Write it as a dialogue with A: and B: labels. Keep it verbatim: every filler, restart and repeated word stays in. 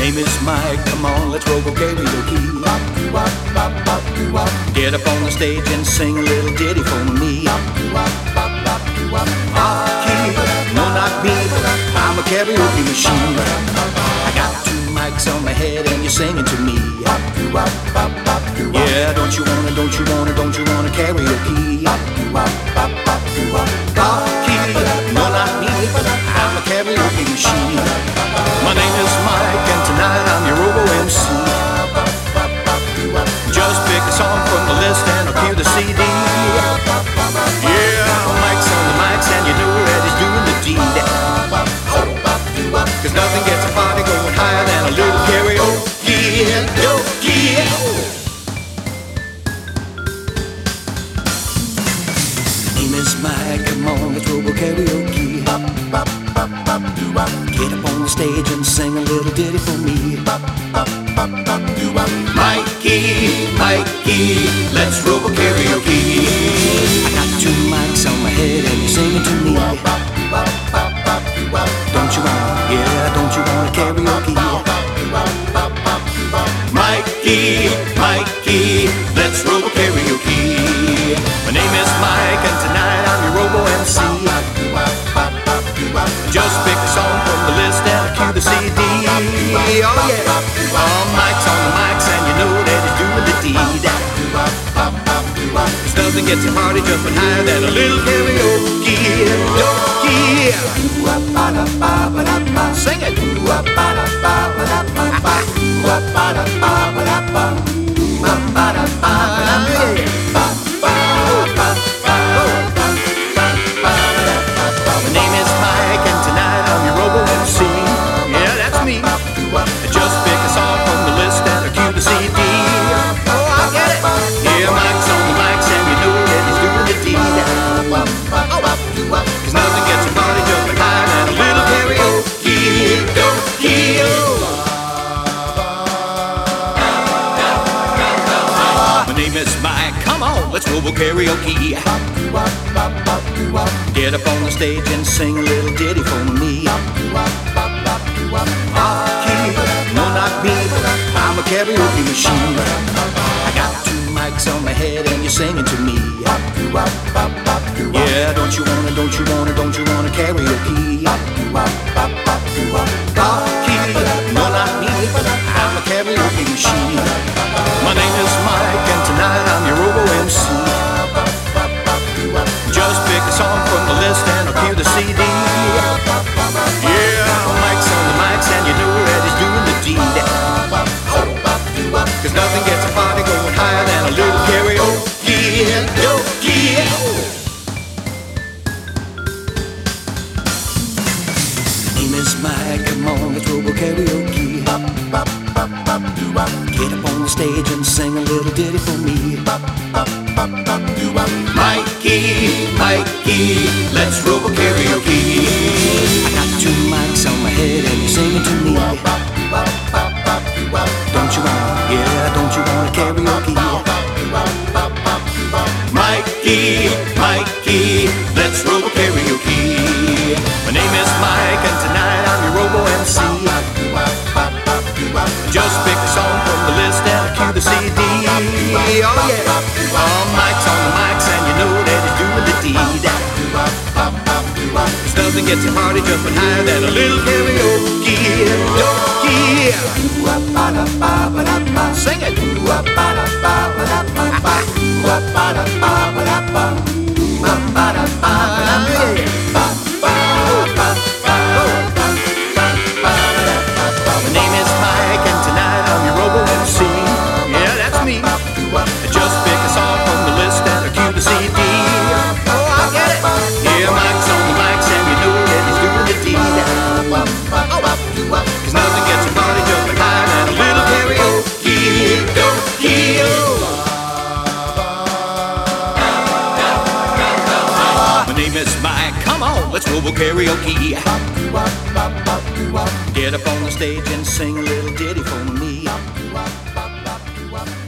A: name is Mike, come on, let's robo karaoke. Get up on the stage and sing a little ditty for me. Hockey, no not me, I'm a karaoke machine. I got two mics on my head and you're singing to me. Yeah, don't you wanna, don't you wanna, don't you wanna karaoke? Hockey, no not me, I'm a karaoke machine. My name is Mike and tonight I'm your robo M C. Just pick a song from the list and I'll cue the C D. Yeah, Mike's on the mics and you know that he's doing the deed. Cause nothing gets a party going higher than a little karaoke. Name is Mike, come on, let's robo karaoke. Get up on the stage and sing a little ditty for me. Mikey, Mikey, let's robo karaoke. I got two mics on my head and you're singing to me. Don't you wanna, yeah, don't you wanna karaoke? Mikey, Mikey, let's robo karaoke. My name is Mike and tonight I'm your robo M C. Just pick a song from the list and I'll cue the C D. Oh yeah, all Mike's on the mics and you know that he's doing the deed. Cause nothing gets a party jumping higher than a little karaoke. Sing it. My name is Mike and tonight I'm your robo M C. Yeah, that's me. Just pick a song from the list and I'll cue the C D. Oh, I get it. Yeah, Mike's on the mics and you know that he's doing the deed. Cause nothing gets a party jumping higher than a little karaoke. My name is Mike, come on, let's robo karaoke. Get up on the stage and sing a little ditty for me. Hockey, no not me, I'm a karaoke machine. I got two mics on my head and you're singing to me. Yeah, don't you wanna, don't you wanna, don't you wanna karaoke? Hockey, no not me, I'm a karaoke machine. My name is Mike and tonight I'm your robo M C. Just pick a song from the list and I'll cue the C D. Yeah, Mike's on the mics and you know that he's doing the deed. Cause nothing gets a party going higher than a little karaoke. Name is Mike, come on, let's robo karaoke. Get up on the stage and sing a little ditty for me. Mikey, Mikey, let's robo karaoke. I got two mics on my head and you're singing to me. Don't you wanna, yeah, don't you wanna karaoke? Mikey, Mikey, let's robo karaoke. My name is Mike and tonight I'm your robo M C. Just pick a song from the list and I'll cue the C D. Oh yeah, all Mike's on the mics and you know that he's doing the deed. Cause nothing gets a party jumping higher than a little karaoke. Sing it. My name is Mike and tonight I'm your robo M C. Yeah, that's me. Just pick a song from the list and I'll cue the C D. Oh, I get it. Yeah, Mike's on the mics and you know that he's doing the deed. Cause nothing gets a party jumping higher than a little karaoke. My name is Mike, come on, let's robo karaoke. Get up on the stage and sing a little ditty for me.